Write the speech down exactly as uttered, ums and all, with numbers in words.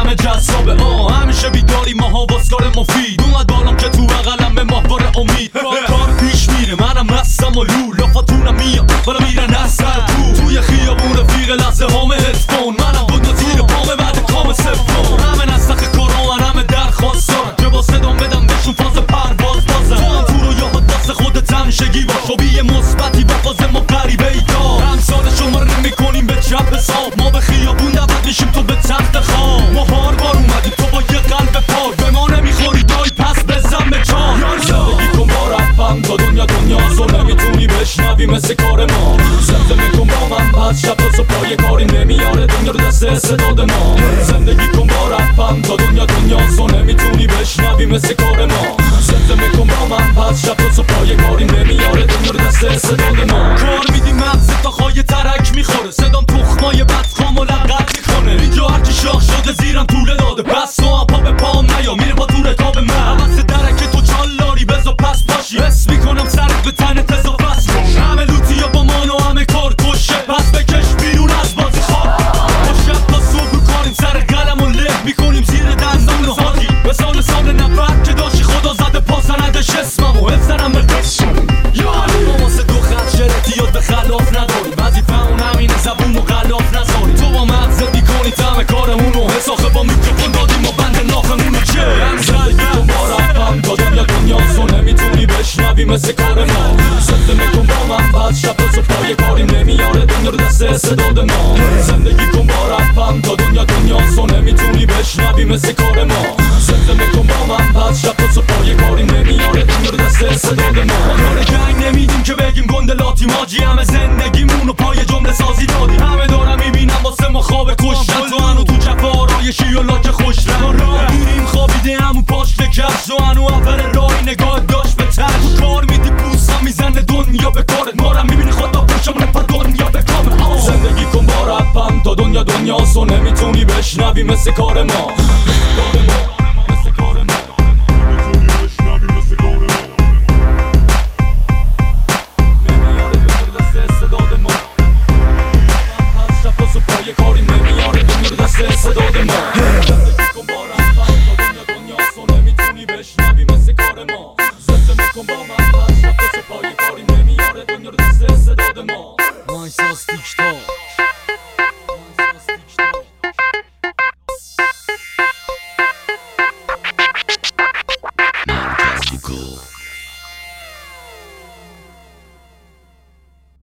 همه جذابه آه همیشه بیداری ما حواسکار مفید اومد بالام که تو بغلم به ماهوار امید کار پیش میره منم مستم و لو لافاتونم میاد بالا میره نسل تو توی خیابون رفیق لحظه هامه هدفون منم بود و تیر پامه بعد کام سفرون همه نسخ کاران همه درخواست دارن که با صدام بدم بهشون فاز پرواز بازن تو هم تو رو یا دست خودت همیشگی باش و بیه مثبتی با فاز ما غریبه ای دار امثال شما رو نمیکنیم به چپ حساب ما به خیابون دعوت میشیم تو به تخت خواب ما هار بار اومدیم تو با یه قلب پاک به ما نمیخوری دای پس بزن به چار زندگی کن با رپم تا دنیا دنیاست و نمیتونی بشنوی مثل کار ما زنده میکن با من پس شب تا صبح کاری نمیاره دنیا رو دست استعداد ما زندگی کن با رپم تا دنیا دنیاست و نمیتونی بشنوی مثل کار ما زنده میکن با من پس شب تا صبح کاری نمیاره دنیا رو دست استعداد ما کار میدی مغز تا خواهی ترک میخوره صدام تخمای بدخام و لغت میکنه اینجا هرکی شاخ شده زیرم طوله داده پس تو پا به پام نیا میره با تو رکاب من عوض درک تو چالاری بزا پس باشی حس میکنم سرت به تنت اضافت کن همه لوتی با من و همه کار کشه پس بکش بیرون از بازی خواب با شب تا صبح رو کاریم سر قلم و له میکنیم زیر دندون و حاجی به سال سال نفر که داشتی خدا زده پاسندش اسمم و حفظنم به قسم یعنی ما واسه دو خط شرطی یاد به خلاف نداری وظیفه اون همینه زبون و غلاف نذاری تو با مغزت میکنی تمه کارمونو حساخه با میکروفون دادیم و بند ناخمونو چه هم زندگی کن با رپم تا دنیا دنیاست و نمیتونی بشنوی مثل کار ما زنده میکن با من بعد شب تا صبح کاریم نمیاره دنیا رو دست استعداد ما زندگی کن با رپم تا دنیا دنیاست و نمیتونی بشنوی مثل کار ما زنده میکن با من بعد شب تا صبح کاریم نمیاره دنیا رو دست استعداد ما کار جنگ نمیدیم که بگیم گندلاتی ماجی همه زندگیمونو پای جمله سازی دادیم همه دارم میبینم واسه ما خواب کشتن تو هنو تو جفا آرایشی و لاک خوش راه میریم خوابیده همون پاشت کفش و هنو اول رای نگاه داشت به تش کار میدی پوستم میزنه دنیا به کارت مارم میبینی خدا پشم نپا دنیا به کامه زندگی کن با رپم تا دنیا دنیاست و نمیتونی بشنوی مثل کار ما Cool.